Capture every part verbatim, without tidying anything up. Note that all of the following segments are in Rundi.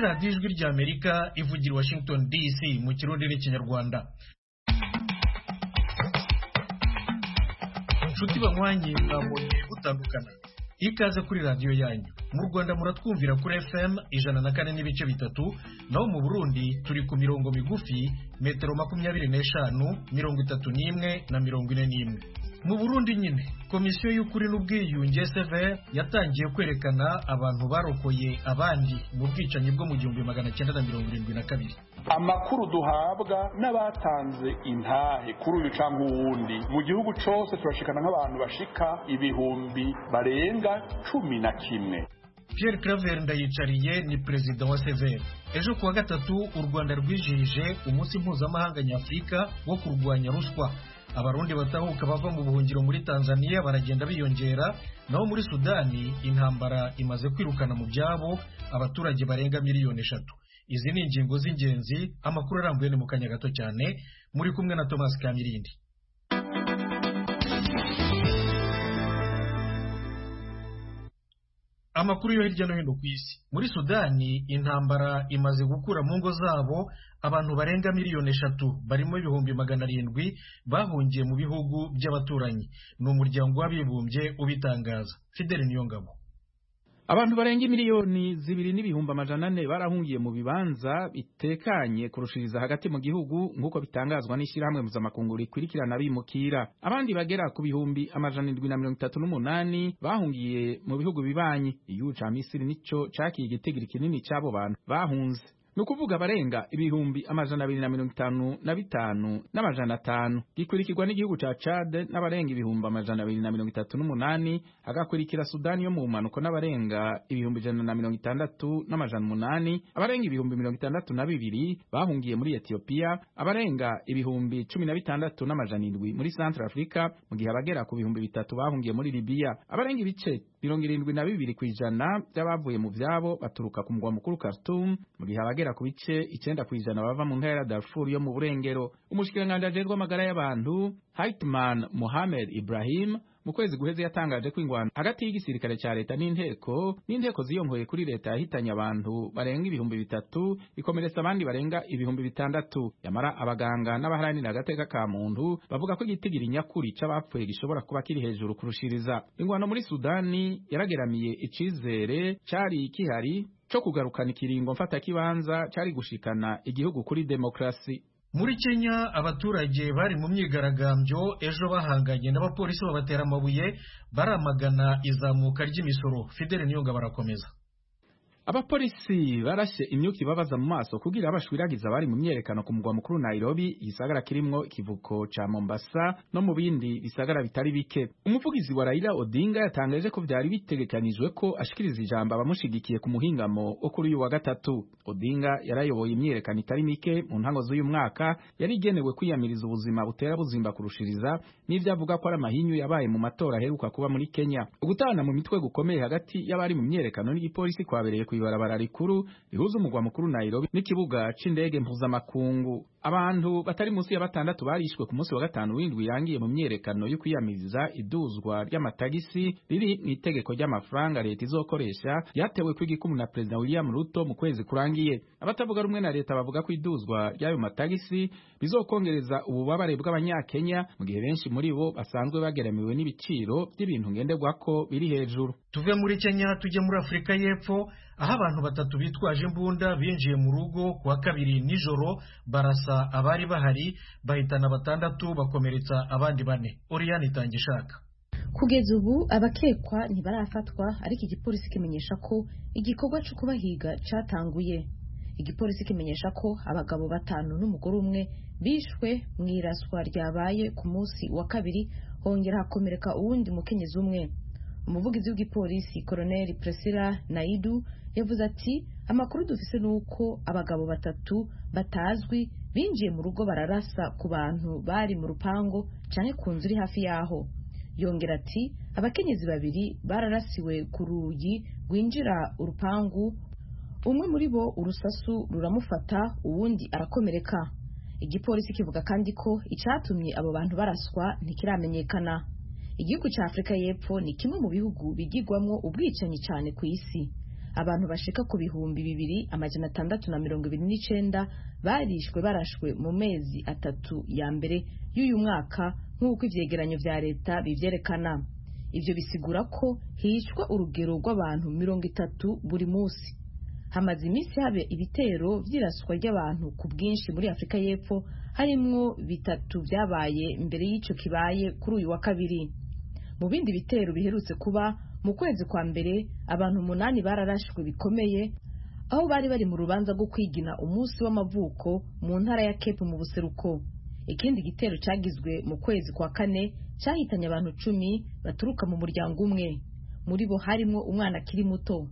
radiyo ijwi ry'Amerika ivugira i Washington D C mu kirundi n'ikinyarwanda. Inshuti banywanyi mwabonye gutandukana, ikaze kuri radiyo yanyu. Mu Rwanda muratwumvira kuri F M ijana na kane n'ibice bitatu, naho mu Burundi turi ku mirongo migufi metero makumyabiri n'eshanu, mirongo itatu n'imwe na mirongo ine n'imwe. Mu Burundi nyine komisiyo y'ukuri n'ubwiyunge S V R yatangiye kwerekana abantu barokoye abandi mu bwicanyi bwo mu gihumbi magana cyenda na mirongo irindwi na kabiri. Amakuru duhabwa n'abatanze intahe kuri uyu canke uwundi mu gihugu cose turashikana nk'abantu bashika ibihumbi barenga cumi na kimwe. Pierre Claver Ndayicariye ni perezida wa S V R. Ejo kuwa gatatu u Rwanda rwijihije umunsi mpuzamahanga nyafurika wo kurwanya ruswa. Abarundi batahuka bava mu buhungiro muri Tanzania baragenda biyongera, naho muri Sudani intambara imaze kwirukana mu byabo abaturage barenga miliyoni eshatu. Izi ni ingingo z'ingenzi, amakuru arambuye ni mu kanya gato cyane, muri kumwe na Thomas Kamirindi. Amakuru yo hirya no hino ku isi. Muri Sudani intambara imaze gukura mu ngo zabo abantu barenga miliyoni eshatu, barimo ibihumbi magana arindwi bahungiye mu bihugu by'abaturanyi. Ni umuryango w'abibumbye ubitangaza. Fidel Niyongabo. Abantu barenga miliyoni zibiri n'ibihumbi amajana ane barahungiye mu bibanza bitekanye kurushiriza hagati mu gihugu nk'uko bitangazwa n'ishyirahamwe mpuzamakungu rikurikirana abimukira. Abandi bagera ku bihumbi amajana indwi na mirongo itatu n'umunani bahungiye mu bihugu bibanyi. Igihugu ca Misiri nico cakiye igitigiri kinini cy'abo bantu bahunze. Nukuvuga barenga ibihumbi amajana abiri na mirongo itanu na bitanu n'amajana atanu. Gikurikirwa n'igihugu ca Chad n'abarenga ibihumbi amajana abiri na mirongo itatu n'umunani, hagakurikira Sudani yo mu manuko n'abarenga ibihumbi ijana na mirongo itandatu n'amajana umunani, abarenga ibihumbi mirongo itandatu na bibiri bahungiye muri Ethiopia, abarenga ibihumbi cumi na bitandatu n'amajana indwi muri Central Africa, mu gihe abagera ku bihumbi bitatu bahungiye muri Libya. Abarenga ibice mirongo irindwi na bibiri kw'ijana by'abavuye mu vyabo baturuka ku mugwa mukuru Khartoum, mu gihe abagera ku bice icenda kw'ijana bava mu ntara ya Darfur yo mu burengero. Umushikiranganje ajejwe amagara y'abantu Haitman Mohamed Ibrahim mu kwezi guheze yatangaje ko ingwano hagati y'igisirikare ca leta n'inteko n'inteko ziyongoye kuri leta yahitanye abantu barenga ibihumbi bitatu, ikomeretsa abandi barenga ibihumbi bitandatu. Yamara abaganga n'abaharanira agateka ka muntu bavuga ko igitigiri nyakuri c'abapfuye gishobora kuba kiri hejuru kurushiriza. Ingwano muri Sudani yarageramiye icizere cari kihari co kugarukana ikiringo mfata kibanza cari gushikana igihugu kuri demokrasi. Muri Kenya abaturage bari mu myigaragambyo ejo bahanganye n'abapolisi babatera amabuye baramagana izamuka ry'imisoro. Fidel Niyonga barakomeza. Abapolisi barashe imyuka ibabaza mu maso kugira abashwiragiza bari mu myerekano ku mugwa mukuru Nairobi, igisagara kirimwo ikivuko ca Mombasa no mu bindi bisagara bitari bike. Umuvugizi wa Raila Odinga yatangaje ko vyari bitegekanijwe ko ashikiriza ijambo abamushigikiye ku muhingamo wo kuri uyu wa gatatu. Odinga yarayoboye imyerekano itari mike mu ntango z'uyu mwaka, yari igenewe kwiyamiriza ubuzima butera buzimba kurushiriza n'ivyo avuga ko ari amahinyu yabaye mu matora aheruka kuba muri Kenya. Ugutana mu mitwe gukomeye hagati y'abari mu myerekano n'igipolisi kwabereye ibarabara rikuru rihuza umugwa mukuru Nairobi n'ikibuga c'indege mpuzamakungu. Abantu batari munsi ya batandatu barishwe ku munsi wa gatanu w'indwi yangiye mu myerekano yo kwiyamiriza iduzwa ry'amatagisi riri mu itegeko ry'amafaranga leta izokoresha yatewe kw'igikumu na President William Ruto mu kwezi kurangiye. Abatavuga rumwe na leta bavuga ko iduzwa ry'ayo matagisi bizokongereza ububabare bw'abanyakenya, mu gihe benshi muri bo basanzwe bageramiwe n'ibiciro by'ibintu ngenderwako biri hejuru. Tuve muri Kenya tujye muri Afrika y'Epfo, aho abantu batatu bitwaje imbunda binjiye mu rugo kuwa kabiri nijoro barasa abari bahari, bahitana batandatu bakomeretsa abandi bane. Oriane Itangishaka. Kugeza ubu abakekwa ntibarafatwa, ariko igipolisi kimenyesha ko igikorwa cyo kubahiga cyatanguye. Igipolisi kimenyesha ko abagabo batanu n'umugore umwe bishwe mu iraswa ryabaye ku munsi wa kabiri, hongera hakomereka uwundi mukenyezi umwe. Umuvugizi w'igipolisi Colonel Priscilla Naidu yavuze ati amakuru dufise nuko abagabo batatu batazwi binjiye mu rugo bararasa ku bantu bari mu rupango canke ku nzu iri hafi yaho. Yongera ati abakenyezi babiri bararasiwe ku rugi rwinjira urupangu, umwe muri bo urusasu ruramufata uwundi arakomereka. Igipolisi kivuga kandi ko icatumye abo bantu baraswa ntikiramenyekana. Igihugu cya Afrika y'Epfo ni kimwe mu bihugu bigirwamwo ubwicanyi cyane ku isi. abantu bashika ku bihumbi bibiri amajana atandatu na mirongo ibiri n'icenda barishwe barashwe mu mezi atatu ya mbere y'uyu mwaka nk'uko ivyegeranyo vya leta bivyerekana. Ivyo bisigura ko hishwa urugero rw'abantu mirongo itatu buri musi. Hamaze iminsi habe ibitero vy'iraswa ry'abantu ku bwinshi muri Afrika y'Epfo, harimwo bitatu vyabaye mbere y'ico kibaye kuri uyu wa kabiri. Mu bindi bitero biherutse kuba mu kwezi kwa mbere, abantu umunani bararashwe bikomeye aho bari bari mu rubanza rwo kwigina umunsi w'amavuko mu ntara ya Cape mu buseruko. Ikindi gitero cyagizwe mu kwezi kwa kane cyahitanye abantu cumi baturuka mu muryango umwe, muri bo harimo umwana akiri muto.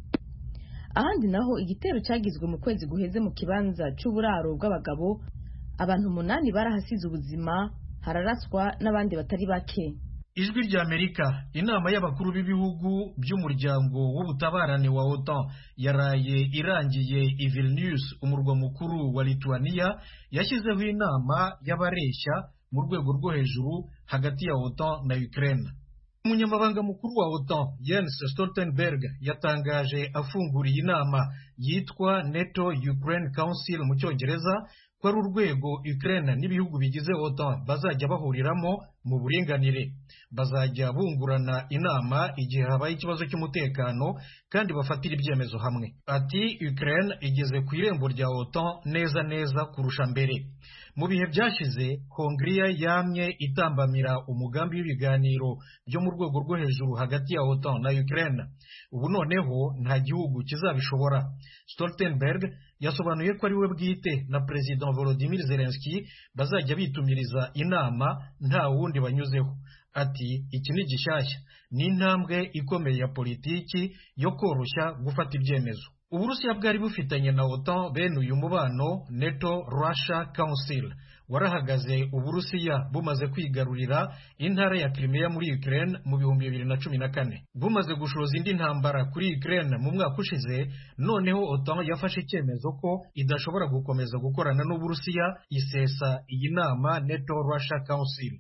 Ahandi naho igitero cyagizwe mu kwezi guheze mu kibanza cy'uburaro bw'abagabo, abantu umunani barahasize ubuzima, hararaswa n'abandi batari bake. Ijwi rya Amerika, inama y'abakuru b'ibihugu by'umuryango w'ubutabarane wa OTAN yaraye irangiye i Vilnius, umurwa mukuru wa Lithuania, yashyizeho inama y'abareshya mu rwego rwo hejuru hagati ya OTAN na Ukraine. Umunyamabanga mukuru wa OTAN Jens Stoltenberg yatangaje afunguriye inama yitwa NATO Ukraine Council mu Cyongereza ko ari urwego Ukraine n'ibihugu bigize OTAN bazajya bahuriramo mu buringanire. Bazajya bungurana inama igihe habaye ikibazo cy'umutekano kandi bafatira ibyemezo hamwe. Ati Ukraine igeze ku irembo rya OTAN neza neza kurusha mbere. Mu bihe byashize Hongria yamye itambamira umugambi w'ibiganiro byo mu rwego rwo hejuru hagati ya OTAN na Ukraine. Ubu noneho nta gihugu kizabishobora. Stoltenberg yasobanuye ko ari we bwite na President Volodymyr Zelensky bazajya bitumiriza inama nta wundi banyuzeho. Ati iki ni gishyashya, ni intambwe ikomeye ya politiki yo koroshya gufata ibyemezo. Uburusiya bwari bufitanye na OTAN bene uyu mubano NATO Russia Council warahagaze Uburusiya bumaze kwigarurira intara ya Crimea muri Ukraine mu bihumbi bibiri na cumi na kane. Bumaze gushoza indi ntambara kuri Ukraine mu mwaka ushize, noneho OTAN yafashe icyemezo ko idashobora gukomeza gukorana n'Uburusiya, isesa iyi nama NATO Russia Council.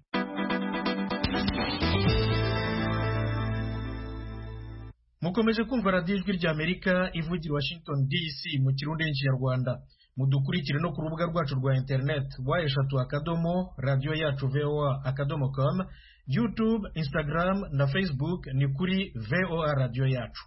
Mukomeje kumva radiyo ijwi rya Amerika ivugira Washington D C mu kirundi n'ikinyarwanda. Mudukurikire no ku rubuga rwacu rwa internet wa eshatu akadomo radio yacu V O A akadomo com, YouTube, Instagram na Facebook ni kuri V O A radio yacu.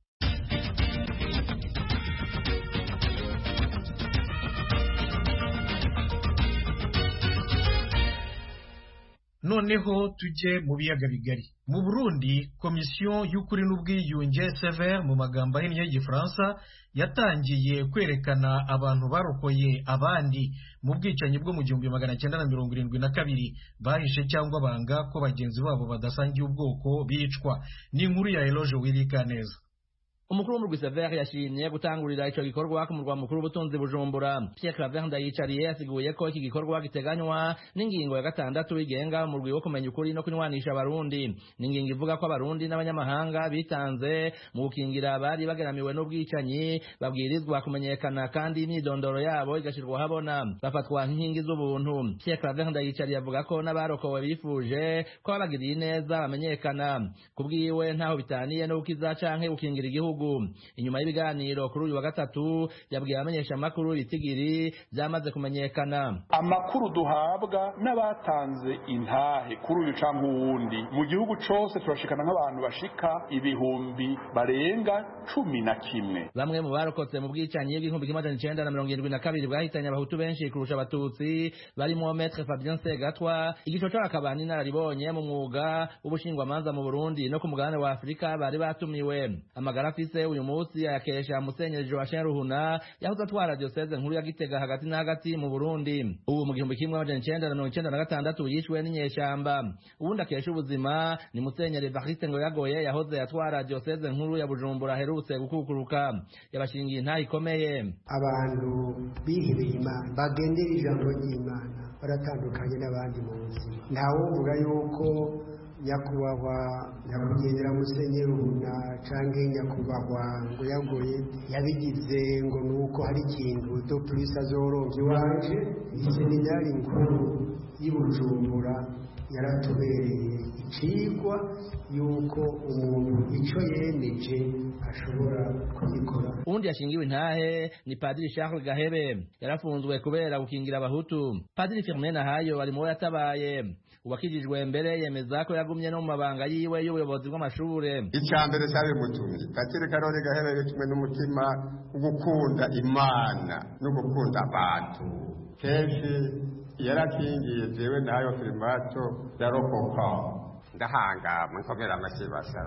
Noneho tujye mu biyaga bigari. Mu Burundi, komisiyo y'ukuri n'ubwiyunge C V R mu magambo ahinnye y'Igifaransa yatangiye kwerekana abantu barokoye abandi mu bwicanyi bwo mu gihumbi magana cyenda na mirongo irindwi na kabiri bahishe cyangwa banga ko bagenzi babo badasangiye ubwoko bicwa. Ni inkuru ya Eloge Wirikaneza. Umukuru w'umurwi C V R yashimye gutangurira ico gikorwa ku murwa mukuru w'ubutunzi Bujumbura. Pierre Claver Ndayicariye yasiguye ko iki gikorwa giteganywa n'ingingo ya gatandatu igenga umurwi wo kumenya ukuri no kunywanisha abarundi. N'ingingo ivuga ko abarundi n'abanyamahanga bitanze mu gukingira abari bageramiwe n'ubwicanyi babwirizwa kumenyekana kandi imyidondoro yabo igashirwa habona, bafatwa nk'inkingi z'ubuntu. Pierre Claver Ndayicariye avuga ko n'abarokowe bifuje ko babagiriye neza bamenyekana. Kubwiwe ntaho bitaniye no gukiza canke gukingira igihugu. Inyuma y'ibiganiro kuri uyu wa gatatu yabwiye abamenyesha amakuru ibitigiri byamaze kumenyekana. Amakuru duhabwa n'abatanze intahe kuri uyu canke uwundi mu gihugu cose turashikana nk'abantu bashika ibihumbi barenga cumi na kimwe. Bamwe mu barokotse mu bwicanyi bw'igihumbi kimwe amajana icenda na mirongo irindwi na kabiri bwahitanye abahutu benshi kurusha abatutsi barimo Maître Fabien Segatwa, igico c'abakabani nararibonye mu mwuga w'ubushingwamanza mu Burundi no ku mugabane wa Afrika bari batumiwe. Amagara se uyu munsi yakesha Musenyeri Joachim Ruhuna yahoze atwara diocese nkuru ya Gitega hagati na hagati mu Burundi. Ubu mu gihumbi kimwe amajana icenda na mirongo icenda na gatandatu yishwe n'inyeshamba. Ubundi akesha ubuzima ni Musenyeri Evariste Ngoyagoye yahoze atwara diocese nkuru ya Bujumbura aherutse gukukuruka. Yabashingiye intahe ikomeye. Abantu bihebeye Imana bagendera ijambo ry'Imana baratandukanye n'abandi mu buzima. Ntawe uvuga yuko nyakubahwa nyakugenzera Musenyeri Ruhuna canke nyakubahwa Ngoyagoye yabigize ngo nuko hari ikintu do plus azorovye wanje. Iseminari nkuru y'Ibujumbura yaratubereye icigwa yuko umuntu ico yemeje ashobora kubikora. Undi yashingiwe intahe ni Padiri Charles Gahebe, yarafunzwe kubera gukingira abahutu. Padiri Firmin Nahayo ari mu yatabaye, uwakijijwe mbere yemeza ko yagumye no mu mabanga yiwe y'ubuyobozi bw'amashure. Icambere cyari mutumye Padiri Karori Gahebe yatumwe n'umutima ugukunda Imana no gukunda abantu. Kenshi yarakingiye jewe nayo Filimato yarokoka ndahanga munkomera amashibasha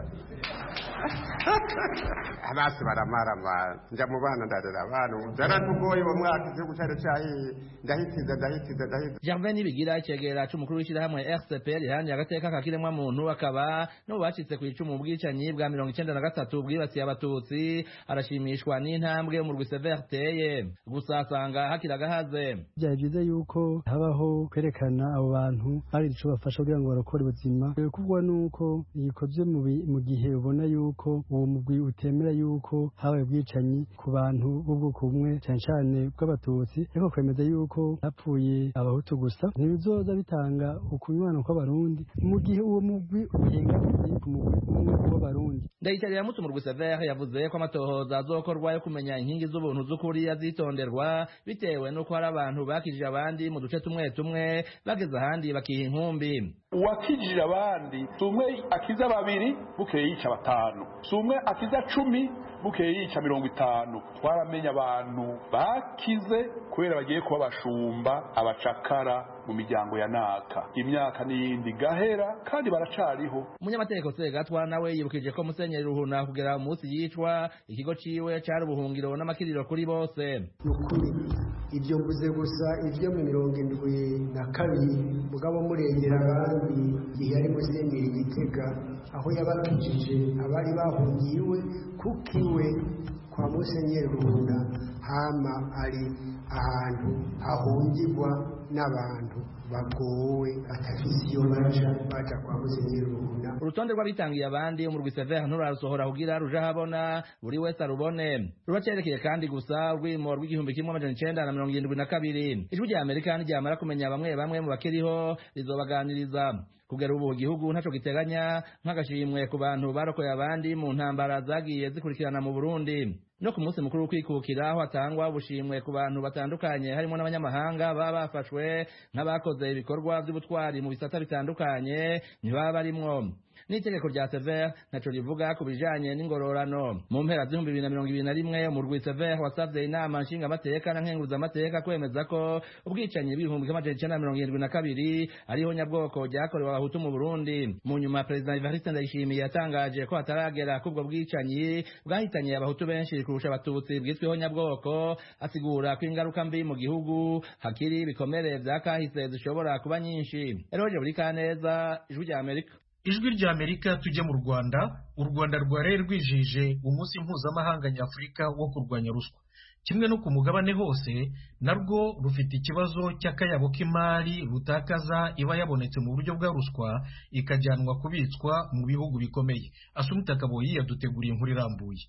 abasi baramarama nja mu bana ndarera abantu zaratugoye mu mwaka igihugu cyari cyahi ndahitiza ndahitiza ndahitiza. Gervais Nibigira icegera c'umukuru w'ishirahamwe R C P rihanye agateka kakiremwa muntu akaba no bacitse ku icumu ubwicanyi bwa mirongo icenda na gatatu bwibasiye abatutsi arashimishwa n'intambwe mu rwise verteye gusa asanga hakiragahaze. Byari byiza yuko habaho kwerekana abo bantu hari ico bafasha kugira ngo barakore ubuzima kubwa nuko yikoze mu gihe ubona yuko uwo mugwi utemera yuko habaye ubwicanyi ku bantu b'ubwoko bumwe cyane cyane bw'abatutsi ariko kwemeza yuko hapfuye abahutu gusa ntibizoza bitanga ukunywana kw'abarundi mu gihe uwo mugwi uhengamye ku mugwi umwe w'abarundi. Ndayicari ya mutu mu rwise vert yavuze ko amatohoza azokorwa yo kumenya inkingi z'ubuntu z'ukuri azitonderwa bitewe nuko hari abantu bakijije abandi mu duce tumwe tumwe bageze ahandi bakiha inkumbi. Uwakijije abandi sumwe akiza babiri bukeye yica batanu, sumwe akiza cumi bukeye yica mirongo itanu. Twaramenya abantu bakize kubera bagiye kuba bashumba abacakara mu miryango ya naka. Imyaka n'iyindi gahera kandi baracariho. Umunyamategeko Segatwa nawe yibukije ko Musenyeri Ruhuna kugera umunsi yicwa ikigo ciwe cari ubuhungiro n'amakiriro kuri bose. Nukuri ibyo mvuze gusa ibyo mu mirongo indwi na kabiri mugabo murengera abandi igihe ari Musenyeri Gitega aho yabakijije abari bahungiwe kuko iwe kwa Musenyeri Ruhuna hama ari ahantu hahungirwa n'abantu bagowe atafisiyo baja baja kwa Musenyeri Ruhuna. Urutonde rw'abitangiye abandi mu rwise vert nturasohora kugira ruja habona buri wese arubone. Ruracerekeye kandi gusa urwimo rw'igihumbi kimwe amajana icenda na mirongo irindwi na kabiri. Ijwi rya Amerika ntiryamara kumenya bamwe bamwe mu bakiriho rizobaganiriza. Kugera ubu igihugu ntaco giteganya nk'agashimwe ku bantu barokoye abandi mu ntambara zagiye zikurikirana mu Burundi. No ku munsi mukuru kwikukira aho atangwa ubushimwe ku bantu batandukanye harimo n'abanyamahanga baba bafashwe n'abakoze ibikorwa by'ubutwari mu bisata bitandukanye ntibaba barimwo. N'itegeko rya Sever naco rivuga ku bijanye n'ingororano. Mu mpera z'ibihumbi bibiri na mirongo ibiri na rimwe umurwi Sever wasavye inama nshinga amateka na nkenguza amateka kwemeza ko ubwicanyi bw'ibihumbi amajana icenda na mirongo irindwi na kabiri ariho nyabwoko ryakorewe abahutu mu Burundi. Mu nyuma President Evariste Ndayishimiye yatangaje ko hataragera kubwo bwicanyi bwahitanye abahutu benshi kurusha abatutsi bwitweho nyabwoko, asigura ko ingaruka mbi mu gihugu hakiri bikomere vyakahise zishobora kuba nyinshi. Eroje buri kaneza Ijwi rya Amerika. Ijwi rya Amerika tujye mu Rwanda. U Rwanda rwari rwijije umunsi mpuzamahanga nyafurika wo kurwanya ruswa. Kimwe no ku mugabane hose narwo rufite ikibazo cy'akayabo k'imari rutakaza iba yabonetse mu buryo bwa ruswa ikajyanwa kubitswa mu bihugu bikomeye. Asumita Kaboyi yaduteguriye inkuru irambuye.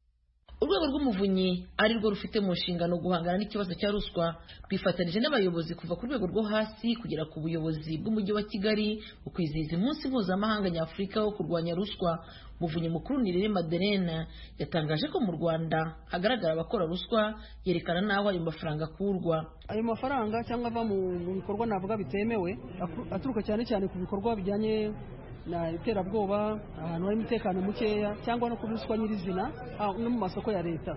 Urwego rw'umuvunyi ari rwo rufite mu nshingano guhangana n'ikibazo cya ruswa rwifatanije n'abayobozi kuva ku rwego rwo hasi kugera ku buyobozi bw'umujyi wa Kigali mu kwizihiza umunsi mpuzamahanga nyafurika wo kurwanya ruswa. Muvunyi mukuru Nirere Madeleine yatangaje ko mu Rwanda hagaragara abakora ruswa, yerekana naho ayo mafaranga akurwa. Ayo mafaranga cyangwa ava mu bikorwa navuga bitemewe aturuka cyane cyane ku bikorwa bijyanye na iterabwoba, ahantu hari umutekano mukeya cyangwa no kubuswa nyirizina no mu masoko ya leta.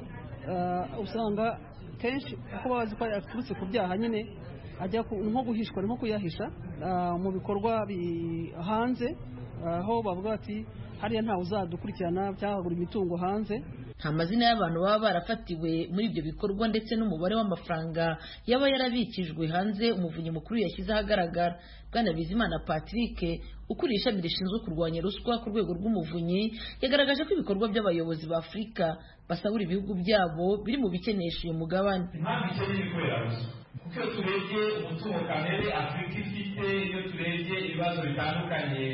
Uh, usanga kenshi uko bazi ko yaturutse ku byaha nyine ajya nko guhishwa nko kuyahisha uh, mu bikorwa hanze aho uh, bavuga ati hariya ntawe uzadukurikirana cyangwa imitungo hanze. Nta mazina y'abantu baba barafatiwe muri ibyo bikorwa ndetse n'umubare w'amafaranga yaba yarabikijwe hanze umuvunyi mukuru yashyize ahagaragara. Bwana Bizimana Patrick ukuriye ishami rishinzwe kurwanya ruswa ku rwego rw'umuvunyi yagaragaje ko ibikorwa by'abayobozi ba Afurika basabura ibihugu byabo biri mu bikenesha uyu mugabane. Impamvu icyo biri kubera ruswa kuko iyo turebye umutungo kamere Afurika ifite, iyo turebye ibibazo bitandukanye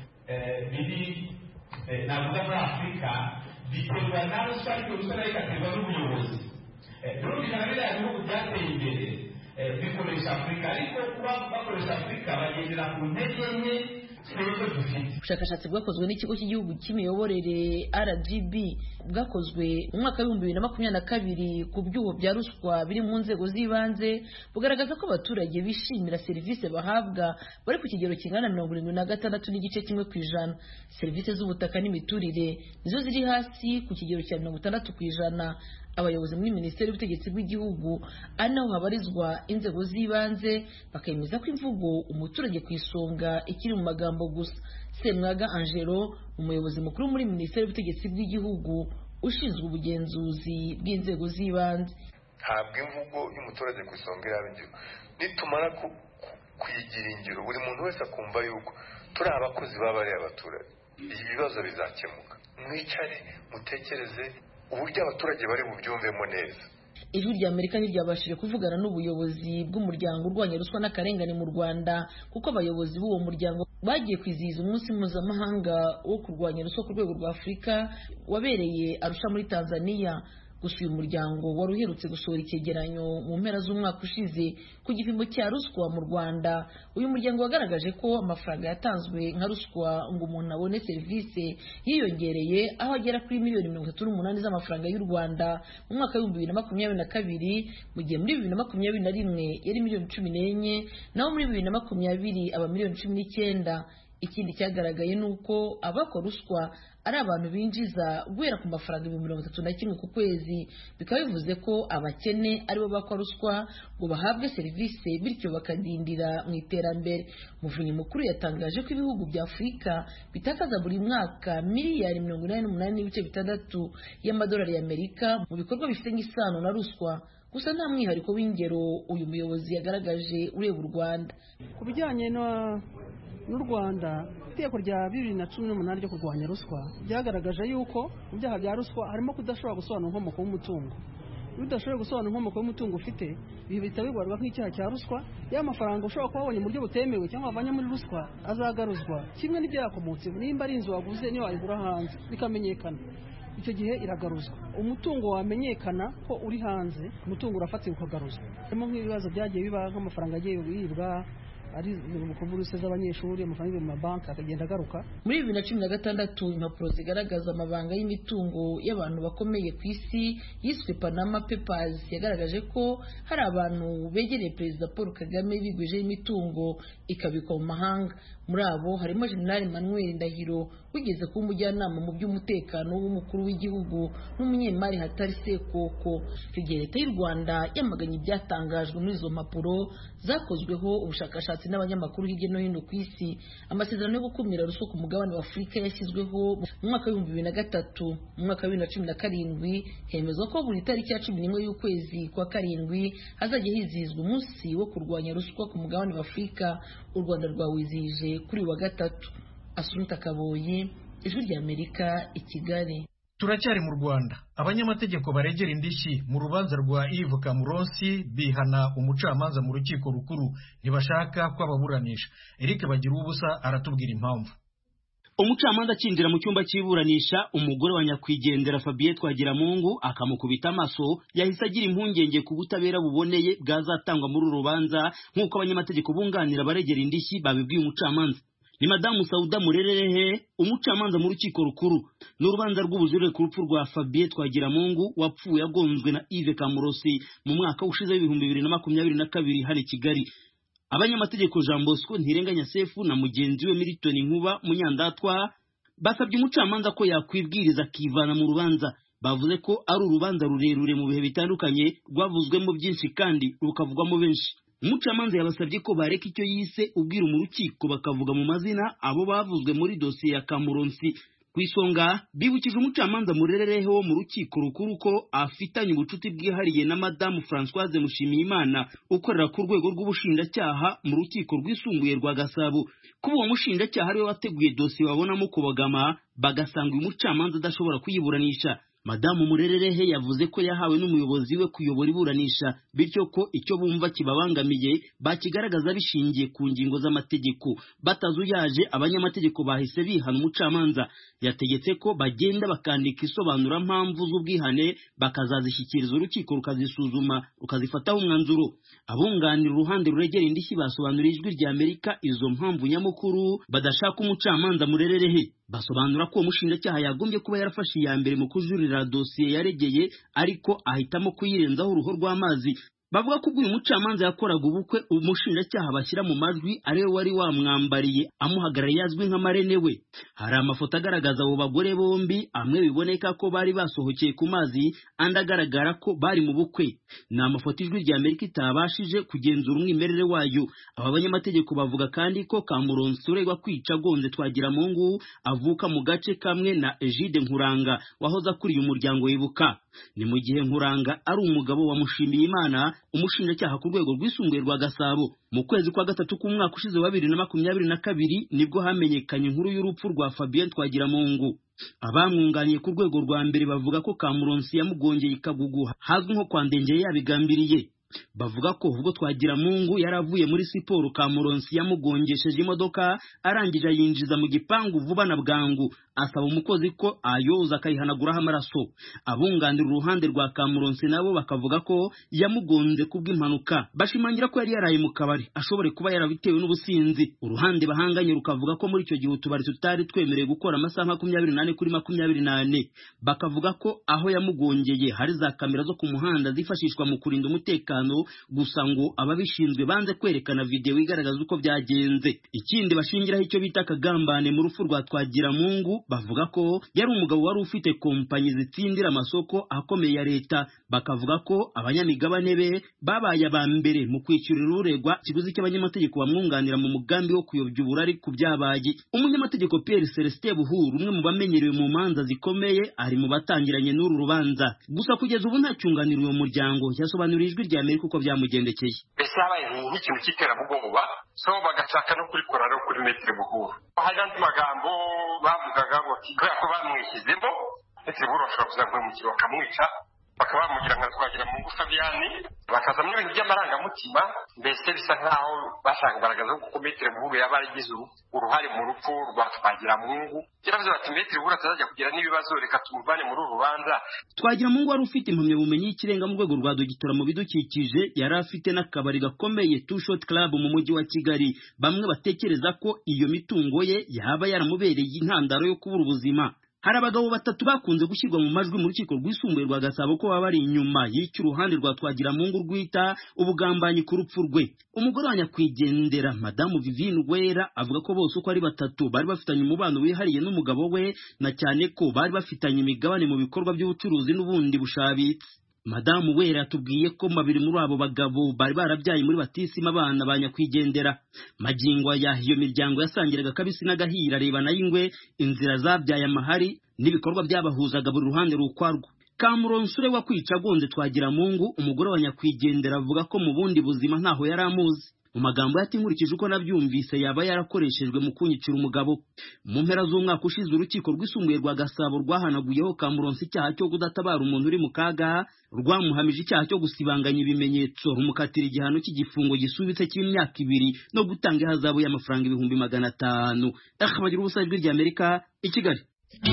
biri navuga muri Afurika biterwa na ruswa, ariko ruswa nayo igaterwa n'ubuyobozi. Birumvikana biriya bihugu byateye imbere bikoresha Afurika, ariko kuba bakoresha afurika bagendera ku ntege nke twebwe dufite. ubushakashatsi bwakozwe n'ikigo cy'igihugu cy'imiyoborere R G B bwakozwe mu mwaka w'ibihumbi bibiri na makumyabiri na kabiri ku byuho bya ruswa biri mu nzego z'ibanze bugaragaza ko abaturage bishimira serivisi bahabwa bari ku kigero kingana na mirongo irindwi na gatandatu n'igice kimwe ku ijana. Serivisi z'ubutaka n'imiturire nizo ziri hasi ku kigero cya mirongo itandatu ku ijana. Abayobozi muri Minisiteri y'Ubutegetsi bw'Igihugu ari naho habarizwa inzego z'ibanze bakemeza ko imvugo umuturage ku isonga ikiri mu magambo gusa. Semwaga Angelo, umuyobozi mukuru muri Minisiteri y'Ubutegetsi bw'Igihugu ushinzwe ubugenzuzi bw'inzego z'ibanze, ntabwo imvugo y'umuturage ku isonga iraba ingiro. Nitumara kuyigira ingiro buri muntu wese akumva yuko turi abakozi b'abari abaturage, ibibazo bizakemuka. Mwicare mutekereze uburyo abaturage bari bubyumvemo neza. Ijwi rya Amerika ntiryabashije kuvugana n'ubuyobozi bw'umuryango urwanya ruswa n'akarengane mu Rwanda kuko abayobozi b'uwo muryango bagiye kwizihiza umunsi mpuzamahanga wo kurwanya ruswa ku rwego rwa Afurika wabereye Arusha muri Tanzania. Gusa uyu muryango wari uherutse gusohora icyegeranyo mu mpera z'umwaka ushize ku gipimo cya ruswa mu Rwanda. Uyu muryango wagaragaje ko amafaranga yatanzwe nka ruswa ngo umuntu abone serivisi yiyongereye aho agera kuri miliyoni mirongo itatu n'umunani z'amafaranga y'u Rwanda mu mwaka w'ibihumbi bibiri na makumyabiri na kabiri, mu gihe muri bibiri na makumyabiri na rimwe yari miliyoni cumi n'enye, naho muri bibiri na makumyabiri aba miliyoni cumi n'icyenda. Ikindi cyagaragaye ni uko abakora ruswa ari abantu binjiza guhera ku mafaranga ibihumbi mirongo itatu na kimwe ku kwezi. Bikaba bivuze ko abakene aribo bakora ruswa ngo bahabwe serivisi bityo bakadindira mu iterambere. Muvunyi mukuru yatangaje ko ibihugu bya Afurika bitakaza buri mwaka miliyari mirongo inani n'umunani n'ibice bitandatu y'amadolari y'Amerika mu bikorwa bifitanye isano na ruswa. Gusa nta mwihariko w'ingero uyu muyobozi yagaragaje ureba u Rwanda. Ku bijyanye n'u Rwanda, iteko rya bibiri na cumi n'umunani ryo kurwanya ruswa ryagaragaje yuko mu byaha bya ruswa harimo kudashobora gusobanura inkomoko y'umutungo. Iyo udashoboye gusobanura inkomoko y'umutungo ufite, ibi bihita bibarwa nk'icyaha cya ruswa. Ya mafaranga ushobora kuba wabonye mu buryo butemewe cyangwa wavanye muri ruswa azagaruzwa, kimwe n'ibyakomotse. Nimba ari inzu waguze niyo wayigura hanze bikamenyekana, icyo gihe iragaruzwa. Umutungo wamenyekana ko uri hanze, umutungo urafatirwa ukagaruzwa. Harimo nk'ibibazo byagiye biba nk'amafaranga agiye yibwa ari kuburuse z'abanyeshuri, amafaranga mu mabanki akagenda agaruka. Muri bibiri na cumi na gatandatu impapuro zigaragaza amabanga y'imitungo y'abantu bakomeye ku isi yiswe Panama Papers yagaragaje ko hari abantu begereye Perezida Paul Kagame bigwijeho imitungo ikabikwa mu mahanga. Muri abo harimo General Emmanuel Ndahiro wigeze kuba umujyanama mu by'umutekano w'umukuru w'igihugu n'umunyemari Hatari Sekoko. Icyo gihe Leta y'u Rwanda yamaganye ibyatangajwe muri izo mpapuro zakozweho ubushakashatsi n'abanyamakuru hirya no hino ku isi. Amasezerano yo gukumira ruswa ku mugabane wa Afurika yashyizweho mu mwaka w'ibihumbi bibiri na gatatu. Mu mwaka wa bibiri na cumi na karindwi hemezwa ko buri tariki ya cumi n'imwe y'ukwezi kwa karindwi hazajya hizihizwa umunsi wo kurwanya ruswa ku mugabane wa Afurika. U Rwanda rwawizihije kuri wa gatatu. Asumta Kaboyi, Ijwi rya Amerika, i Kigali. Turacyari mu Rwanda. Abanyamategeko baregera indishyi mu rubanza rwa Yves Kamuronsi bihana umucamanza mu rukiko rukuru ntibashaka ko ababuranisha. Eric Bagira ubusa aratubwira impamvu. Umucamanza akinjira mu cyumba cy'iburanisha, umugore wa nyakwigendera Fabien Twagiramungu akamukubita amaso, yahise agira impungenge ku butabera buboneye bwazatangwa muri uru rubanza nk'uko abanyamategeko bunganira baregera indishyi babibwiye umucamanza. Ni Madamu Sauda Murererehe, umucamanza mu rukiko rukuru. N'urubanza rw'ubujurire ku rupfu rwa Fabien Twagiramungu wapfuye agonzwe na Yves Kamuronsi mu mwaka ushize w'ibihumbi bibiri na makumyabiri na kabiri hano i Kigali. Abanyamategeko Jean Bosco Ntirenganya Sefu na mugenzi we Milton Nkuba Munyandatwa basabye umucamanza ko yakwibwiriza akivana mu rubanza. Bavuze ko ari urubanza rurerure mu bihe bitandukanye, rwavuzwemo byinshi kandi rukavugwamo benshi. Umucamanza yabasabye ko bareka icyo yise ubwira mu rukiko bakavuga mu mazina abo bavuzwe muri dosiye ya Kamuronsi. Ku isonga bibukije umucamanza Murererehe wo mu rukiko rukuru ko afitanye ubucuti bwihariye na Madamu Françoise Mushimiyimana ukorera ku rwego rw'ubushinjacyaha mu rukiko rwisumbuye rwa Gasabo. Kuba uwo mushinjacyaha ariwe wateguye dosiye babonamo kubagama, bagasanga uyu mucamanza adashobora kuyiburanisha. Madamu Murererehe yavuze ko yahawe n'umuyobozi we kuyobora iburanisha bityo ko icyo bumva kibabangamiye bakigaragaza bishingiye ku ngingo z'amategeko. Batazuyaje abanyamategeko bahise bihana umucamanza. Yategetse ko bagenda bakandika isobanura mpamvu z'ubwihane bakazazishyikiriza urukiko rukazisuzuma rukazifataho umwanzuro. Abunganira uruhande ruregera indishyi basobanuriye Ijwi rya Amerika izo mpamvu nyamukuru badashaka umucamanza Murererehe. Basobanura ko umushinjacyaha yagombye kuba yarafashe iya mbere mu kujurira dosiye yaregeye ariko ahitamo kuyirenzaho uruho rw'amazi. Bavuga ko uyu mucamanza yakoraga ubukwe umushinjacyaha bashyira mu majwi ariwe wari wamwambariye amuhagarariye azwi nka marene we. Hari amafoto agaragaza abo bagore bombi, amwe biboneka ko bari basohokeye ku mazi, andi agaragara ko bari mu bukwe. Ni amafoto Ijwi rya Amerika itabashije kugenzura umwimerere wayo. Aba banyamategeko bavuga kandi ko Kamuronsi uregwa kwica Gonze Twagiramungu avuka mu gace kamwe na Egide Nkuranga wahoze akuriye umuryango Wibuka. Ni mu gihe Nkuranga ari umugabo wa Mushimiyimana, umushinjacyaha ku rwego rwisumbuye rwa Gasabo. Mu kwezi kwa gatatu k'umwaka ushize wa bibiri na makumyabiri na kabiri nibwo hamenyekanye inkuru y'urupfu rwa Fabien Twagiramungu. Abamwunganiye ku rwego rwa mbere bavuga ko Kamuronsi yamugongeye ikagugu hazwi nko kwa Ndengeye yabigambiriye. Bavuga ko ubwo Twagiramungu yaravuye muri siporo Kamuronsi yamugongesheje imodoka arangije yinjiza mu gipangu vuba na bwangu, asaba umukozi ko ayoza akayihanaguraho amaraso. Abunganira uruhande rwa Kamuronsi nabo bakavuga ko yamugonze kubw'impanuka, bashimangira ko yari yaraye mu kabari ashobore kuba yarabitewe n'ubusinzi. Uruhande bahanganye rukavuga ko muri icyo gihe utubari tutari twemereye gukora amasaha makumyabiri n'ane kuri makumyabiri n'ane. Bakavuga ko aho yamugongeye hari za kamera zo ku muhanda zifashishwa mu kurinda umutekano, gusa ngo ababishinzwe banze kwerekana video igaragaza uko byagenze. Ikindi bashingiraho icyo bita kagambane mu rufu rwa Twagiramungu, bavuga ko yari umugabo wari ufite kompanyi zitsindira amasoko akomeye ya leta. Bakavuga ko abanyamigabane be babaye aba mbere mu kwishyurira uregwa ikiguzi cy'abanyamategeko bamwunganira mu mugambi wo kuyobya uburari ku byabaye. Umunyamategeko Pierre Celestin Buhuru, umwe mu bamenyerewe mu manza zikomeye, ari mu batangiranye n'uru rubanza. Gusa kugeza ubu nta cyunganira uwo muryango yasobanuriye Ijwi rya Amerika uko byamugendekeye. Ese habaye nk'ikintu cy'iterabwoba so bagashaka no kurikora no kuri Maître Buhuru. Hari andi magambo bavugaga ngo kubera ko bamwishyizemo Maître Buhuru ashobora kuzamwimukira bakamwica, bakaba bamugira nka Twagiramungu Fabiani, bakazamo ibintu by'amarangamutima. Mbese bisa nkaho bashaka kugaragaza ko Maître Buhuru yaba yaragize uruhare mu rupfu rwa Twagiramungu. Kiravuze bati Maître Buhuru atazajya kugira n'ibibazo, reka tumuvane muri uru rubanza. Twagiramungu wari ufite impamyabumenyi y'ikirenga mu rwego rwa dogitora mu bidukikije, yari afite n'akabari gakomeye Two Shot Club mu mujyi wa Kigali. Bamwe batekereza ko iyo mitungo ye yaba yaramubereye intandaro yo kubura ubuzima. Hari abagabo batatu bakunze gushyirwa mu majwi mu rukiko rwisumbuye rwa Gasabo ko baba bari inyuma y'icyo uruhande rwa Twagiramungu rwita ubugambanyi ku rupfu rwe. Umugore wa nyakwigendera Madamu Vivine Uwera avuga ko bose uko ari batatu bari bafitanye umubano wihariye n'umugabo we, na cyane ko bari bafitanye imigabane mu bikorwa by'ubucuruzi n'ubundi bushabitse. Madamu Wera atubwiye ko babiri muri abo bagabo bari barabyaye muri batisima abana ba nyakwigendera. Magingo ya iyo miryango yasangiraga kabisi n'agahira rebana y'ingwe, inzira zabyaye amahari n'ibikorwa byabahuzaga buri ruhande rukwarwo. Kamuronsi uregwa kwica Gonze Twagiramungu, umugore wa nyakwigendera, avuga ko mu bundi buzima ntaho yari amuzi. Mu magambo yati nkurikije uko nabyumvise yaba yarakoreshejwe mu kunyicira umugabo. Mu mpera z'umwaka ushize urukiko rwisumbuye rwa Gasabo rwahanaguyeho Kamuronsi icyaha cyo kudatabara umuntu uri mu kaga, rwamuhamije icyaha cyo gusibanganya ibimenyetso, rumukatira igihano cy'igifungo gisubitse cy'imyaka ibiri no gutanga ihazabu y'amafaranga ibihumbi magana atanu. Akabagira ubusa Ijwi rya Amerika i Kigali.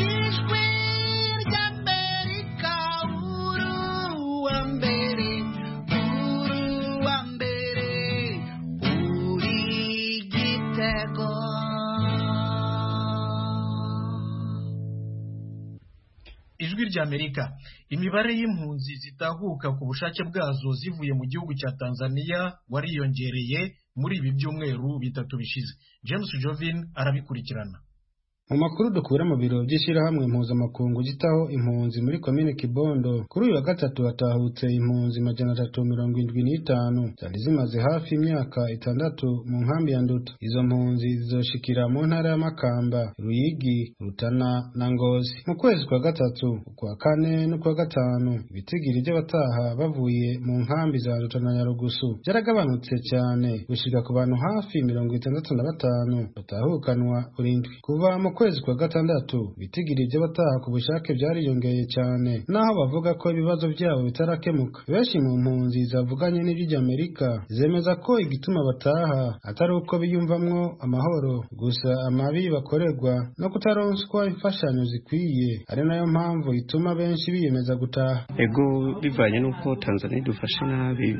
Ijwi rya Amerika. Imibare y'impunzi zitahuka ku bushake bwazo zivuye mu gihugu cya Tanzania wariyongereye muri ibi byumweru bitatu bishize. James Jovin arabikurikirana. Mu makuru dukura mu biro by'ishyirahamwe mpuzamakungu gitaho impunzi muri komine Kibondo, kuri uyu wa gatatu hatahutse impunzi majana atatu mirongo indwi n'itanu zari zimaze hafi imyaka itandatu mu nkambi ya Nduta. Izo mpunzi zizoshikira mu ntara ya Makamba, Ruyigi, Rutana na Ngozi. Mu kwezi kwa gatatu, ukwa kane n'ukwa gatanu, ibitigiri by'abataha bavuye mu nkambi za Rutana na Nyarugusu byaragabanutse cyane gushika ku bantu hafi mirongo itandatu na batanu batahukanwa urindwi. Kuva mu kwezi kwa gatandatu bitigiri by'abataha ku bushake byariyongeye cyane naho bavuga ko ibibazo byabo bitarakemuka. Benshi mu mpunzi zavuganye n'ijwi ry'Amerika zemeza ko igituma bataha atari uko biyumvamwo amahoro gusa amabi bakorerwa no kutaronswa imfashanyo zikwiye ari nayo mpamvu ituma benshi biyemeza gutaha. Ego bivanye n'uko Tanzania dufashe nabi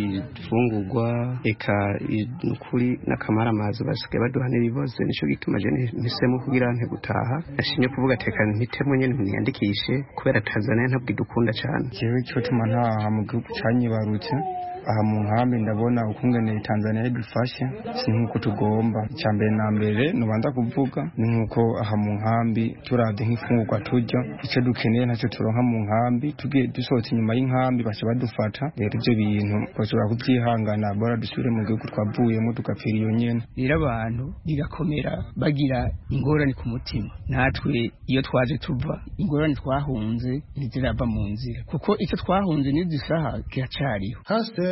kubifungurwa eka nukuri n'akamara amazi basigaye baduha n'ibibazo nico gituma je ntisemo kugira nte gutaha nashimye kuvuga tekana ntitemo nyene ntiyandikishe kubera Tanzania ntabwo idukunda cyane. Jewe cyo tuma ntaha mu gihugu canyibarutse aha mu nkambi ndabona ukungene Tanzania idufashe si nkuko tugomba. Icyambere na mbere nubanza kuvuga ni nkuko aha mu nkambi turavye nk'ifungurwa turya icyo dukeneye ntacyo turonka mu nkambi tugiye dusohotse inyuma y'inkambi bace badufata. Rero ibyo bintu bashobora kubyihangana bora dusubire mu gihugu twavuyemo tugapfira iyo nyene. Rero abantu bigakomera bagira ingorane ku mutima. Natwe iyo twaje tuva ingorane twahunze ntizirava mu nzira kuko icyo twahunze n'izisaha kiracariho.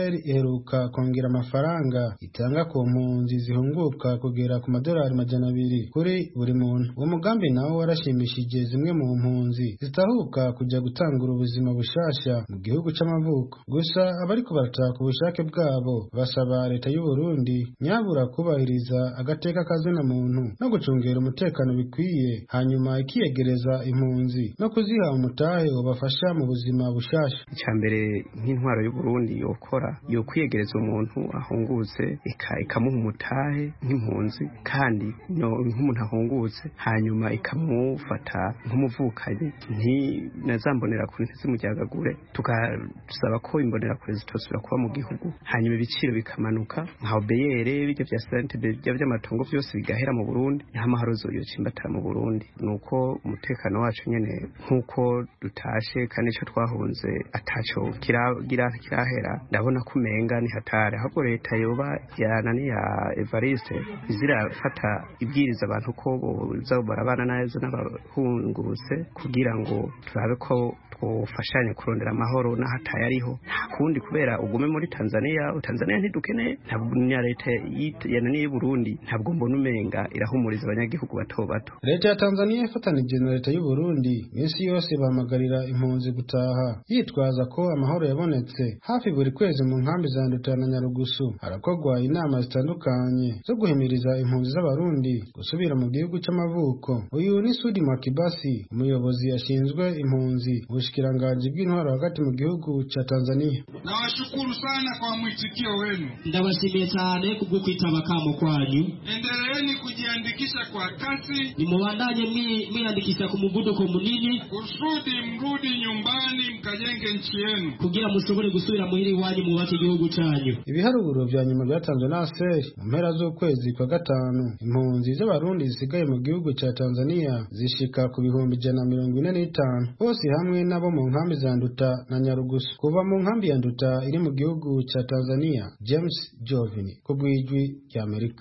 iheruka kongera amafaranga itanga ku mpunzi zihunguka kugera ku madolari majana abiri kuri buri muntu. Uwo mugambi nawo warashimishije zimwe mu mpunzi zitahuka kujya gutangura ubuzima bushasha mu gihugu c'amavuko. Gusa abariko barataha ku bushake bwabo basaba leta y'u Burundi nyabura kubahiriza agateka kazina muntu no gucungera umutekano bikwiye, hanyuma ikiyegereza impunzi no kuziha umutahe ubafasha mu buzima bushasha. Icyambere nk'intwaro y'u Burundi yokora yo kwiyegereza umuntu ahungutse ikamuha umutahe nk'impunzi kandi no nk'umuntu ahungutse hanyuma ikamufata nk'umuvukanye nti nazambonera kuri ntizimujyagagure tugasaba ko imbonera kuri zitosubira kuba mu gihugu hanyuma ibiciro bikamanuka nka obeyere bijya bya sante bijya by'amatongo byose bigahera mu Burundi n'amaharozo yo cimbatara mu Burundi. Nuko umutekano wacu nyene nkuko dutashe kandi ico twahunze ataco kiragira kirahera ndabona kumenga ni hatari ahubwo leta yoba yanani ya Evariste izirafata ibwiriza abantu ko boza barabana neza n'abahungurutse kugira ngo turabe ko twofashanye kurondera amahoro n'ahataye ariho nta kundi kubera ugume muri Tanzania Tanzania ntidukeneye ntabwo ni leta yanani y'u Burundi ntabwo mbona umenga irahumuriza abanyagihugu bato bato. Leta ya Tanzania ifatanije na leta y'u Burundi minsi yose bamagarira impunzi gutaha yitwaza ko amahoro yabonetse. Hafi buri kwezi mu nkambi za Nduta na Nyarugusu harakogwa inama zitandukanye zo guhimiriza impunzi z'abarundi gusubira mu gihugu c'amavuko. Uyu ni Sudi Makibasi, umuyobozi yashinzwe impunzi ubushikiranganji bw'intwaro hagati mu gihugu ca Tanzania. Nawashukuru sana kwa mwitikio wenu. Ndabashimiye cyane kubwo kwitaba kamo kwanyu. Endeleeni kujiandikisha kwa kasi. Nimubandanye mwiyandikisha ku muvuduko munini kusudi mrudi nyumbani mkajenge nchi yenu kugira mushobore gusubira muhiri wanyu mwubake igihugu cyanyu. Ibiharuro vya nyuma byatanzwe na A S E R mu mpera z'ukwezi kwa gatanu impunzi z'abarundi zisigaye mu gihugu ca Tanzania zishika ku bihumbi ijana na mirongo ine n'itanu bose hamwe nabo mu nkambi za Nduta na Nyarugusu. Kuva mu nkambi ya Nduta iri mu gihugu ca Tanzania, James Jovini ku bw'ijwi rya Amerika.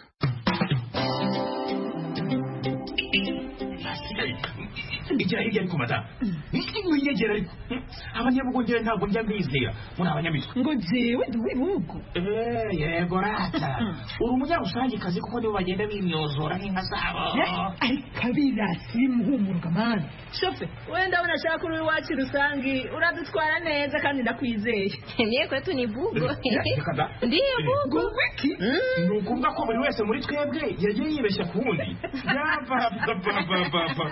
Igira hirya ariko mata niki mwiyegera ariko abanyabugongera ntabwo njya mbizera muri abanyamitwe ngo jewe duwibugo eh yego rata uri umunyarusangi kazi kuko nibo bagenda bimyozora nk'inka zabo ari kabira simuhumurwa man shofe wenda unashaka uri wacu rusangi uradutwara neza kandi ndakwizeye niye kwetu ni bugo ndiye bugo wiki nukumva ko buri wese muri twebwe yagiye yibeshya ku wundi yava baba baba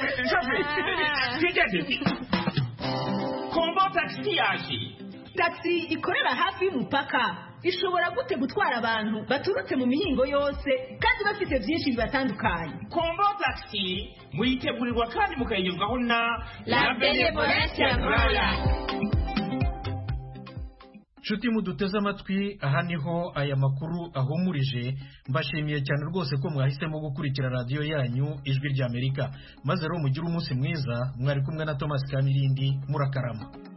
Kombo taxi yaje. Taxi ikorera hafi y'umupaka ishobora gute gutwara abantu baturutse mu mihingo yose kandi bafite byinshi bibatandukanye. Kombo taxi muyitegurirwa kandi mukayigezwaho na La Benevolencia Royal. Nshuti muduteze amatwi aha niho aya makuru ahumurije. Mbashimiye cyane rwose ko mwahisemo gukurikira radio yanyu Ijwi ry'Amerika. Maze rero mugire umunsi mwiza. Mwari kumwe na Thomas Kamirindi. Murakarama.